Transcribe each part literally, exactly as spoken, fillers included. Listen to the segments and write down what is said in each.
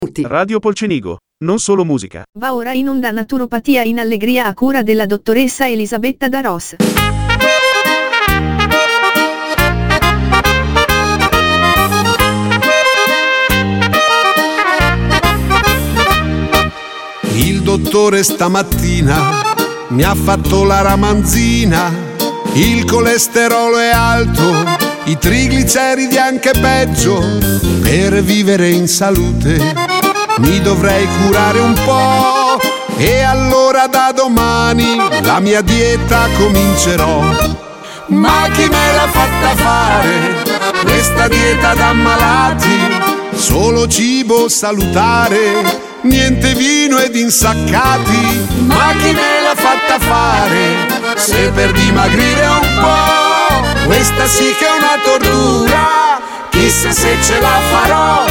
Radio Polcenigo, non solo musica. Va ora in onda Naturopatia in Allegria a cura della dottoressa Elisabetta Daros. Il dottore stamattina mi ha fatto la ramanzina, il colesterolo è alto, i trigliceridi anche peggio. Per vivere in salute mi dovrei curare un po', e allora da domani la mia dieta comincerò. Ma chi me l'ha fatta fare questa dieta da malati? Solo cibo salutare, niente vino ed insaccati. Ma chi me l'ha fatta fare se per dimagrire un po'? Questa sì che è una tortura, chissà se ce la farò.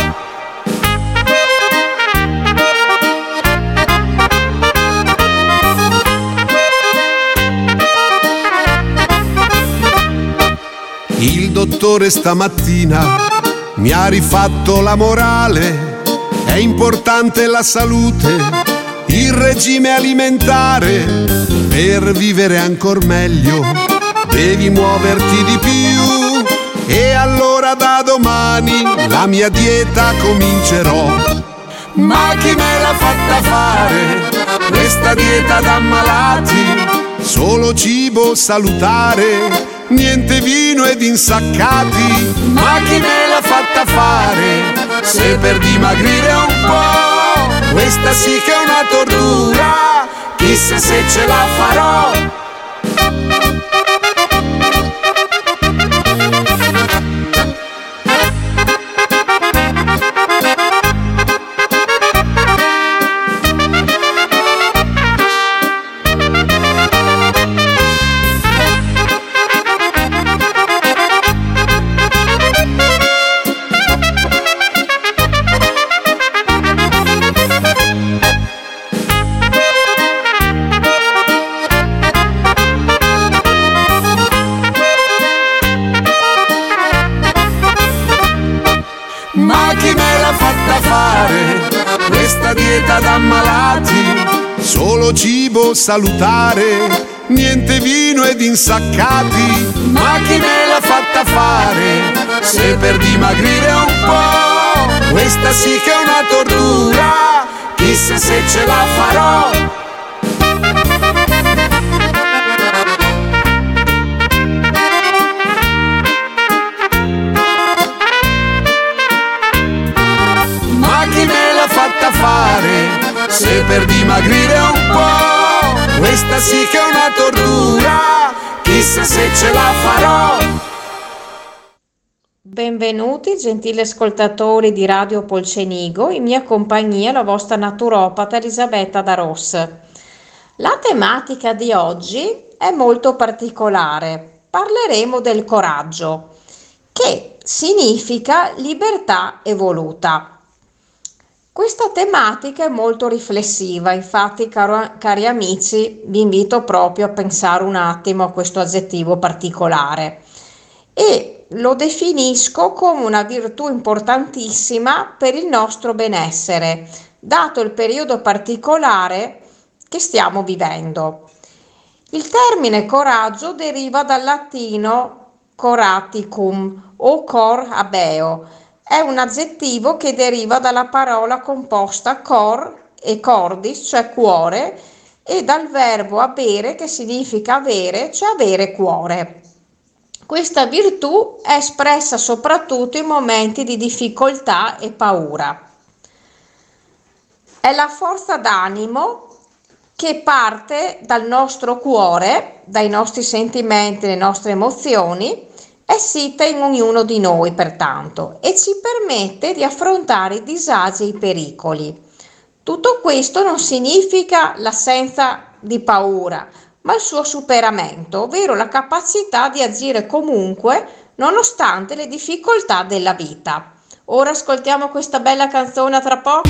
Il dottore stamattina mi ha rifatto la morale, è importante la salute, il regime alimentare. Per vivere ancor meglio devi muoverti di più, e allora da domani la mia dieta comincerò. Ma chi me l'ha fatta fare questa dieta da malati? Solo cibo salutare, niente vino ed insaccati. Ma chi me l'ha fatta fare se per dimagrire un po'? Questa sì che è una tortura, chissà se ce la farò. Ma chi me l'ha fatta fare questa dieta da malati? Solo cibo salutare, niente vino ed insaccati. Ma chi me l'ha fatta fare se per dimagrire un po'? Questa sì che è una tortura, chissà se ce la farò. Fatta fare se per dimagrire un po'? Questa sì che è una tortura, chissà se ce la farò. Benvenuti gentili ascoltatori di Radio Polcenigo, in mia compagnia la vostra naturopata Elisabetta Daros. La tematica di oggi è molto particolare. Parleremo del coraggio, che significa libertà evoluta. Questa tematica è molto riflessiva, infatti caro, cari amici, vi invito proprio a pensare un attimo a questo aggettivo particolare e lo definisco come una virtù importantissima per il nostro benessere, dato il periodo particolare che stiamo vivendo. Il termine coraggio deriva dal latino coraticum o cor habeo. È un aggettivo che deriva dalla parola composta cor e cordis, cioè cuore, e dal verbo habere, che significa avere, cioè avere cuore. Questa virtù è espressa soprattutto in momenti di difficoltà e paura. È la forza d'animo che parte dal nostro cuore, dai nostri sentimenti, le nostre emozioni, è sita in ognuno di noi, pertanto, e ci permette di affrontare i disagi e i pericoli. Tutto questo non significa l'assenza di paura, ma il suo superamento, ovvero la capacità di agire comunque, nonostante le difficoltà della vita. Ora ascoltiamo questa bella canzone, a tra poco.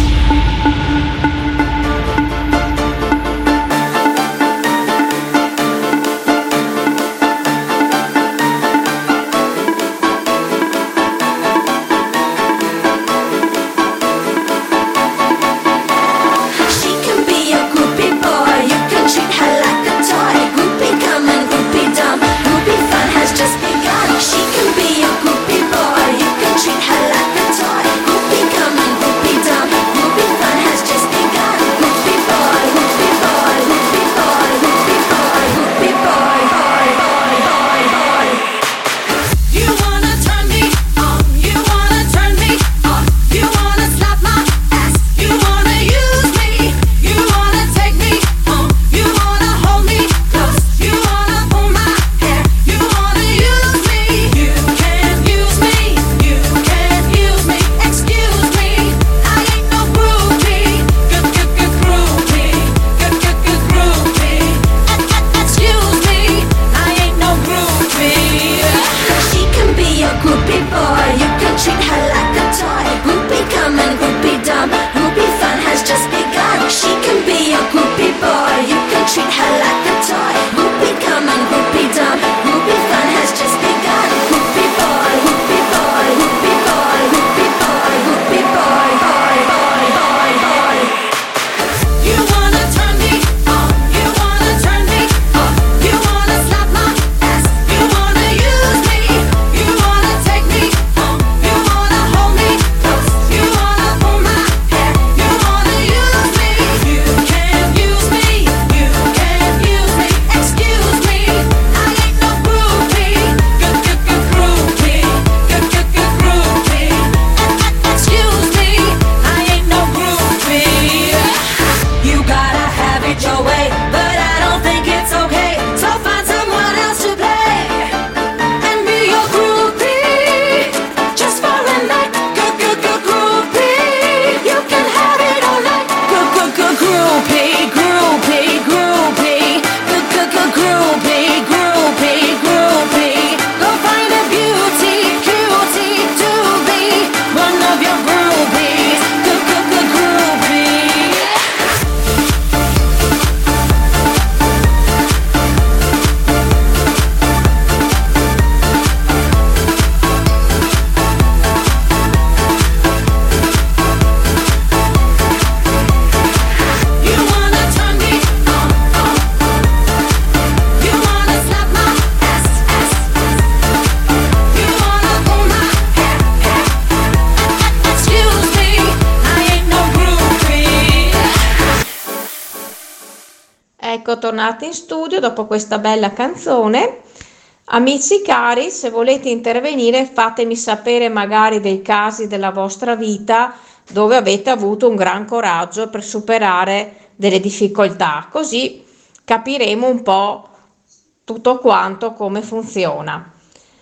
Ecco, tornati in studio dopo questa bella canzone. Amici cari, se volete intervenire fatemi sapere magari dei casi della vostra vita dove avete avuto un gran coraggio per superare delle difficoltà, così capiremo un po' tutto quanto come funziona.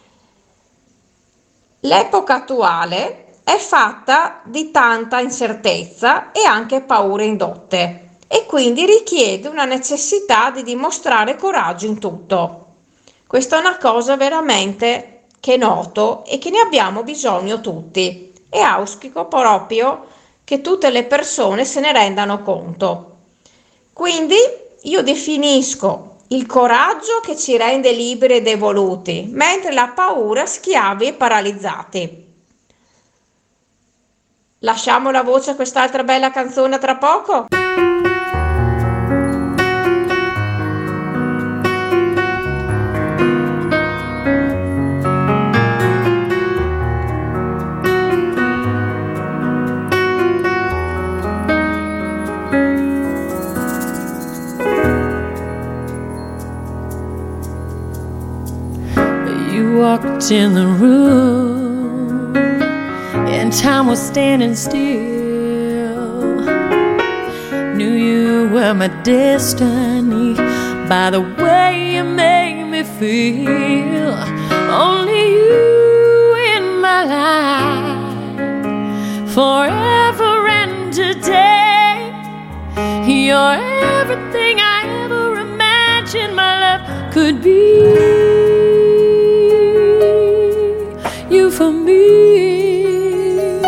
L'epoca attuale è fatta di tanta incertezza e anche paure indotte e quindi richiede una necessità di dimostrare coraggio in tutto. Questa è una cosa veramente che noto e che ne abbiamo bisogno tutti e auspico proprio che tutte le persone se ne rendano conto. Quindi io definisco il coraggio che ci rende liberi ed evoluti, mentre la paura schiavi e paralizzati. Lasciamo la voce a quest'altra bella canzone tra poco. Walked in the room and time was standing still. Knew you were my destiny by the way you made me feel. Only you in my life forever and today. You're everything I ever imagined my love could be. You for me,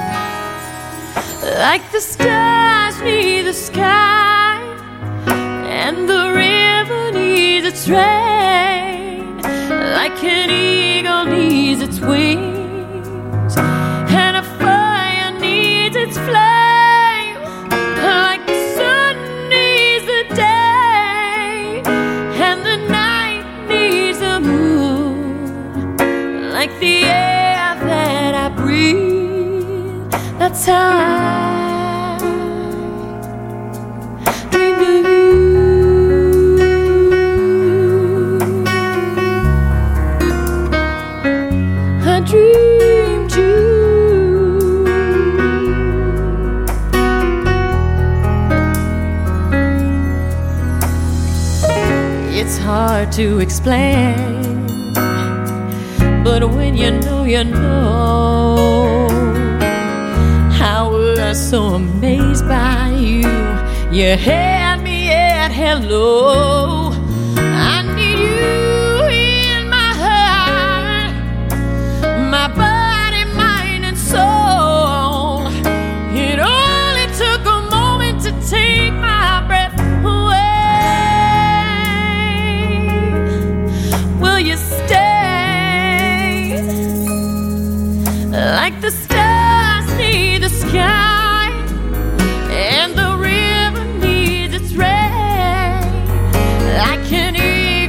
like the stars need the sky, and the river needs its rain, like an eagle needs its wings, and a fire needs its flame, like the sun needs the day, and the night needs the moon, like the air that I breathe. That's how I dreamed of you. I dreamed you. It's hard to explain, but when you know, you know. I was so amazed by you. You had me at hello. I need you in my heart, my body, mind, and soul. It only took a moment to take my breath away. Will you stay? Like the stars need the sky, and the river needs its rain, like an eagle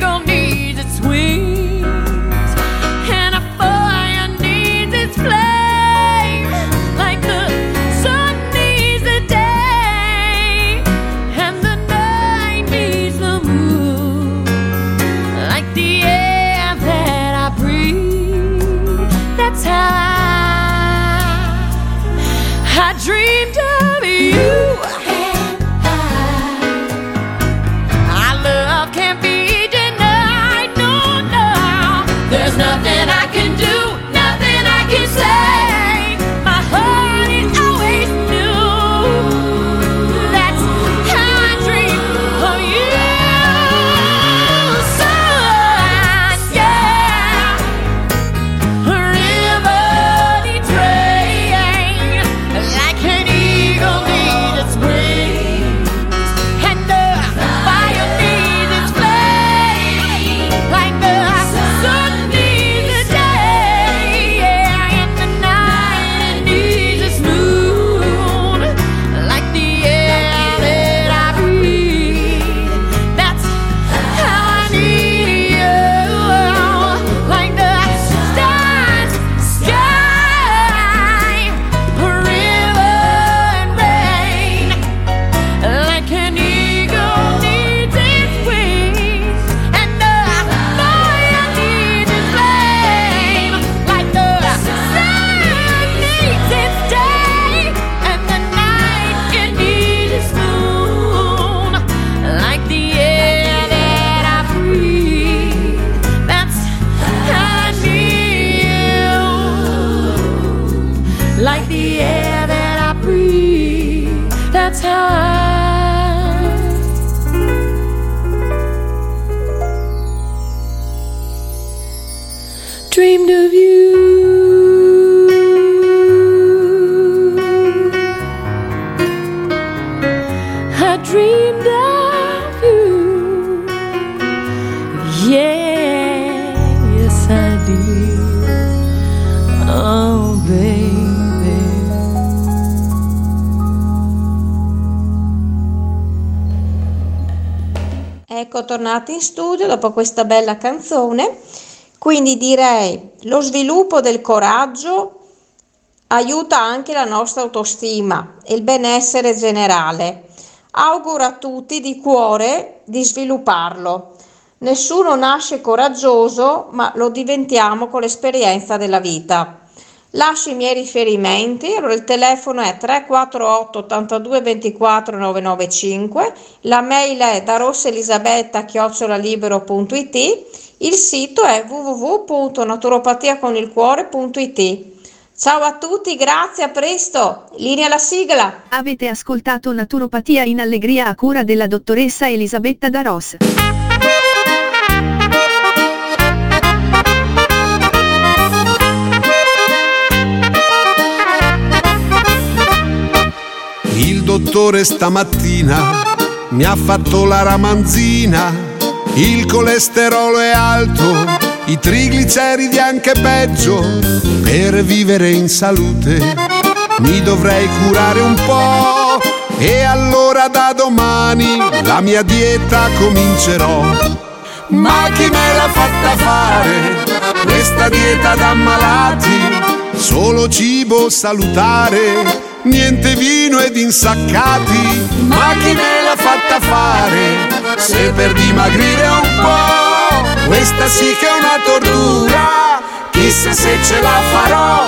time. Dreamed of you, I dreamed of you, yeah, yes I did, oh baby. Ecco, tornati in studio dopo questa bella canzone. Quindi direi lo sviluppo del coraggio aiuta anche la nostra autostima e il benessere generale. Auguro a tutti di cuore di svilupparlo. Nessuno nasce coraggioso, ma lo diventiamo con l'esperienza della vita. Lascio i miei riferimenti, allora il telefono è tre quattro otto ottantadue ventiquattro nove nove cinque, la mail è da rosselisabetta chiocciola libero punto it, il sito è w w w punto naturopatia con il cuore punto it. Ciao a tutti, grazie, a presto, linea alla sigla. Avete ascoltato Naturopatia in allegria a cura della dottoressa Elisabetta Da Ros. Il dottore stamattina mi ha fatto la ramanzina, il colesterolo è alto, i trigliceridi anche peggio. Per vivere in salute mi dovrei curare un po', e allora da domani la mia dieta comincerò. Ma chi me l'ha fatta fare questa dieta da malati? Solo cibo salutare, niente vino ed insaccati. Ma chi me l'ha fatta fare se per dimagrire un po'? Questa sì che è una tortura, chissà se ce la farò.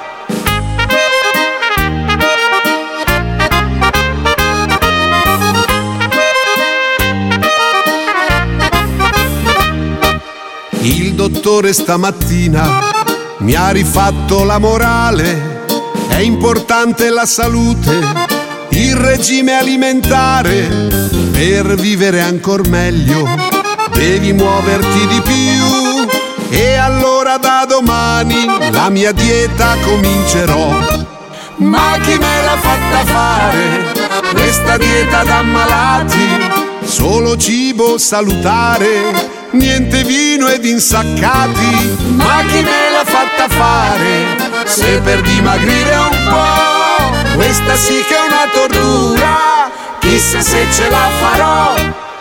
Il dottore stamattina mi ha rifatto la morale. È importante la salute, il regime alimentare. Per vivere ancor meglio devi muoverti di più, e allora da domani la mia dieta comincerò. Ma chi me l'ha fatta fare questa dieta da malati? Solo cibo salutare, niente vino ed insaccati. Ma chi me l'ha fatta fare se per dimagrire un po'? Questa sì che è una tortura, chissà se ce la farò.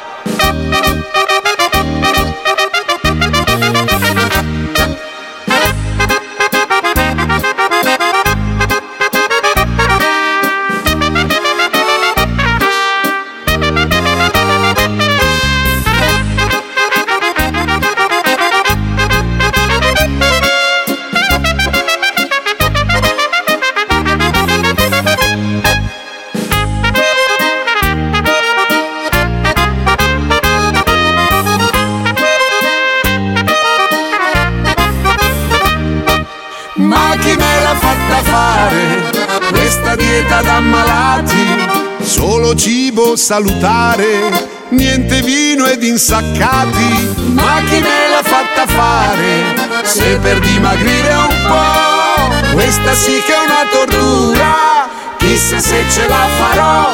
Da malati, solo cibo salutare, niente vino ed insaccati. Ma chi me l'ha fatta fare se per dimagrire un po'? Questa sì che è una tortura, chissà se ce la farò.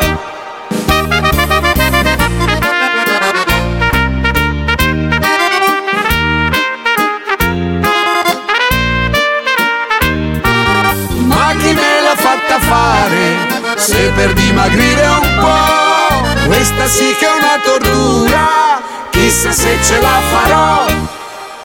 Ma chi me l'ha fatta fare se per dimagrire un po'? Questa sì che è una tortura, chissà se ce la farò.